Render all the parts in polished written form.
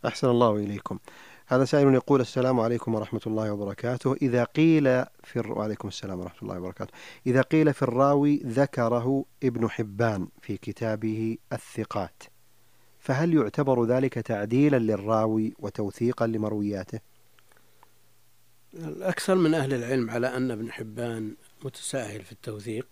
أحسن الله إليكم. هذا سائل يقول: السلام عليكم ورحمة الله وبركاته. وعليكم السلام ورحمة الله وبركاته. إذا قيل في الراوي ذكره ابن حبان في كتابه الثقات، فهل يعتبر ذلك تعديلا للراوي وتوثيقا لمروياته؟ الأكثر من أهل العلم على أن ابن حبان متساهل في التوثيق،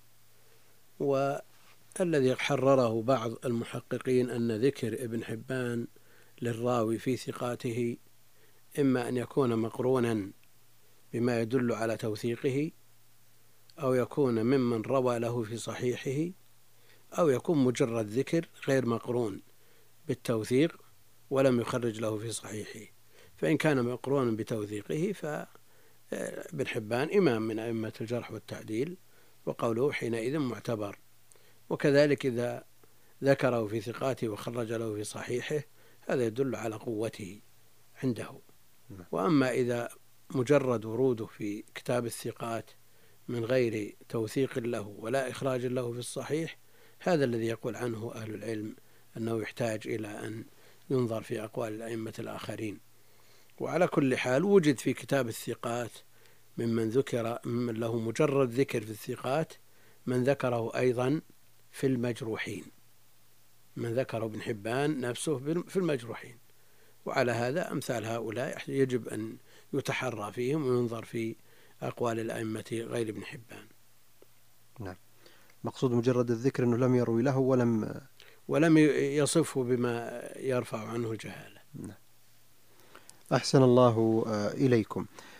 والذي حرره بعض المحققين أن ذكر ابن حبان للراوي في ثقاته إما أن يكون مقرونا بما يدل على توثيقه، أو يكون ممن روى له في صحيحه، أو يكون مجرد ذكر غير مقرون بالتوثيق ولم يخرج له في صحيحه. فإن كان مقرونا بتوثيقه فابن حبان إمام من أئمة الجرح والتعديل، وقوله حينئذ معتبر. وكذلك إذا ذكره في ثقاته وخرج له في صحيحه، هذا يدل على قوته عنده. وأما إذا مجرد وروده في كتاب الثقات من غير توثيق له ولا إخراج له في الصحيح، هذا الذي يقول عنه أهل العلم أنه يحتاج إلى أن ينظر في أقوال الأئمة الآخرين. وعلى كل حال وجد في كتاب الثقات ممن له مجرد ذكر في الثقات من ذكره أيضا في المجروحين، من ذكره ابن حبان نفسه في المجروحين. وعلى هذا أمثال هؤلاء يجب أن يتحرى فيهم وينظر في أقوال الأئمة غير ابن حبان. نعم. مقصود مجرد الذكر أنه لم يروي له ولم يصفه بما يرفع عنه الجهالة. نعم. أحسن الله إليكم.